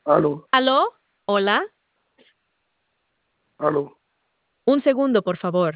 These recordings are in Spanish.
Aló, ¿Aló? ¿Hola? aló, Un segundo, por favor.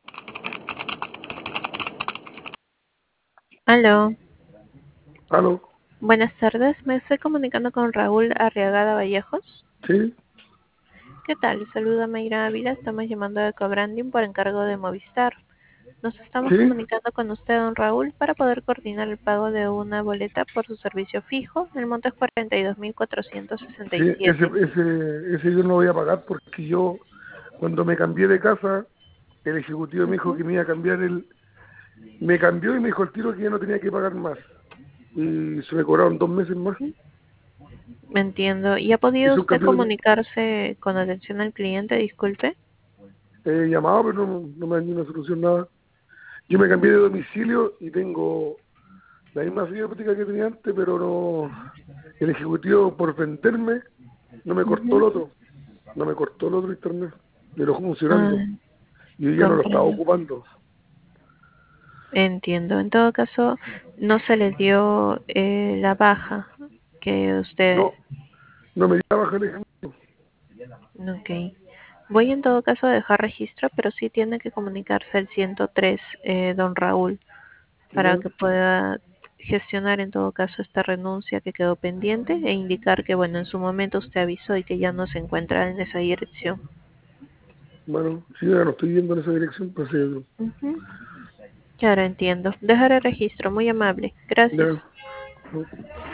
Aló, aló, buenas tardes. Me estoy comunicando con Raúl Arriagada Vallejos. sí, ¿Qué tal? Saluda Mayra Ávila. Estamos llamando de Cobranding por encargo de Movistar. Nos estamos sí, comunicando con usted, don Raúl, para poder coordinar el pago de una boleta por su servicio fijo. El monto es sí, ese, 42.467. ese yo no lo voy a pagar porque yo, cuando me cambié de casa, el ejecutivo me dijo Ujú. que me iba a cambiar me cambió y me dijo el tiro que ya no tenía que pagar más. Y se me cobraron 2 meses más. Me entiendo. ¿Y ha podido Hice un usted cambio comunicarse con atención al cliente? Disculpe. he llamado, pero no me dan ni una solución, nada. Yo me cambié de domicilio y tengo la misma fibra óptica que tenía antes, pero no, el ejecutivo por venderme no me cortó el Ujú. otro, no me cortó el otro internet, me lo dejó Ah, funcionando y yo ya no lo estaba comprendo. ocupando. Entiendo. En todo caso, no se le dio la baja que usted. No, no me dio la baja el ejecutivo. Ok. Voy en todo caso a dejar registro, pero sí tiene que comunicarse al 103, don Raúl, para ¿Ya? que pueda gestionar en todo caso esta renuncia que quedó pendiente e indicar que, bueno, en su momento usted avisó y que ya no se encuentra en esa dirección. Bueno, sí, ya no estoy yendo en esa dirección, pues Ujú. Claro, entiendo. Dejaré registro. Muy amable. Gracias. ya.